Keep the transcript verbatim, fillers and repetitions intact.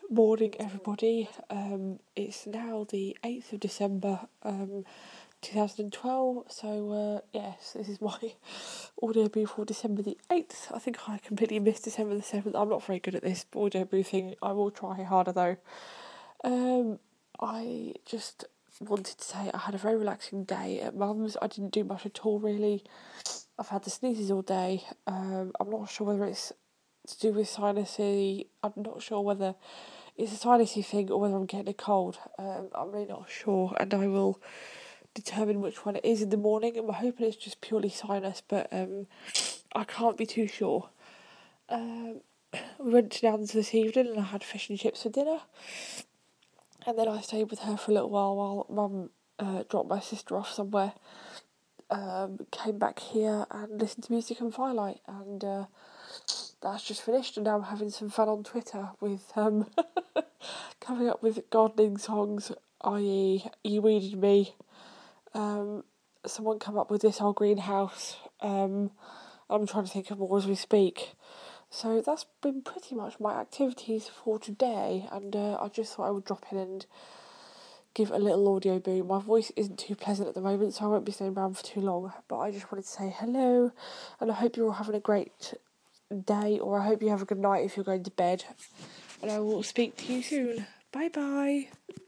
Morning, everybody. Um, it's now the eighth of December, um, two thousand twelve. So, uh, yes, this is my audio brief for December the eighth. I think I completely missed December the seventh. I'm not very good at this audio briefing. I will try harder though. Um, I just wanted to say I had a very relaxing day at Mum's. I didn't do much at all, really. I've had the sneezes all day. Um, I'm not sure whether it's to do with sinusy. I'm not sure whether it's a sinusy thing or whether I'm getting a cold. Um, I'm really not sure, and I will determine which one it is in the morning. I'm hoping it's just purely sinus, but um, I can't be too sure. Um, we went to Nan's this evening and I had fish and chips for dinner, and then I stayed with her for a little while while Mum uh, dropped my sister off somewhere. Um, came back here and listened to music and Firelight, and uh, that's just finished, and now I'm having some fun on Twitter with um, coming up with gardening songs, that is, You Weeded Me. Um, someone come up with This Old Greenhouse. Um, I'm trying to think of more as we speak. So that's been pretty much my activities for today, and uh, I just thought I would drop in and give a little audio boom. My voice isn't too pleasant at the moment, so I won't be staying around for too long, but I just wanted to say hello, and I hope you're all having a great day, or I hope you have a good night if you're going to bed, and I will speak to you soon. Bye bye.